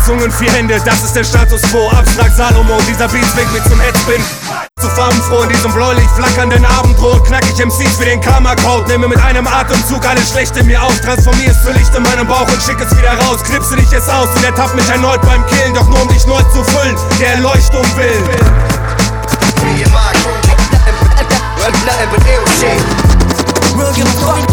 Zungen, 4 Hände, das ist der Status quo. Abstrakt Salomo, dieser Beat zwingt mich zum Headspin. Zu farbenfroh in diesem bläulich flackernden Abendrot knack ich MCs wie den Karma-Code. Nehme mit einem Atemzug alles Schlechte in mir auf, transformier es für Licht in meinem Bauch und schick es wieder raus. Knipse dich jetzt aus und ertapp mich erneut beim Killen, doch nur um dich neu zu füllen, der Erleuchtung will. We'll give a fuck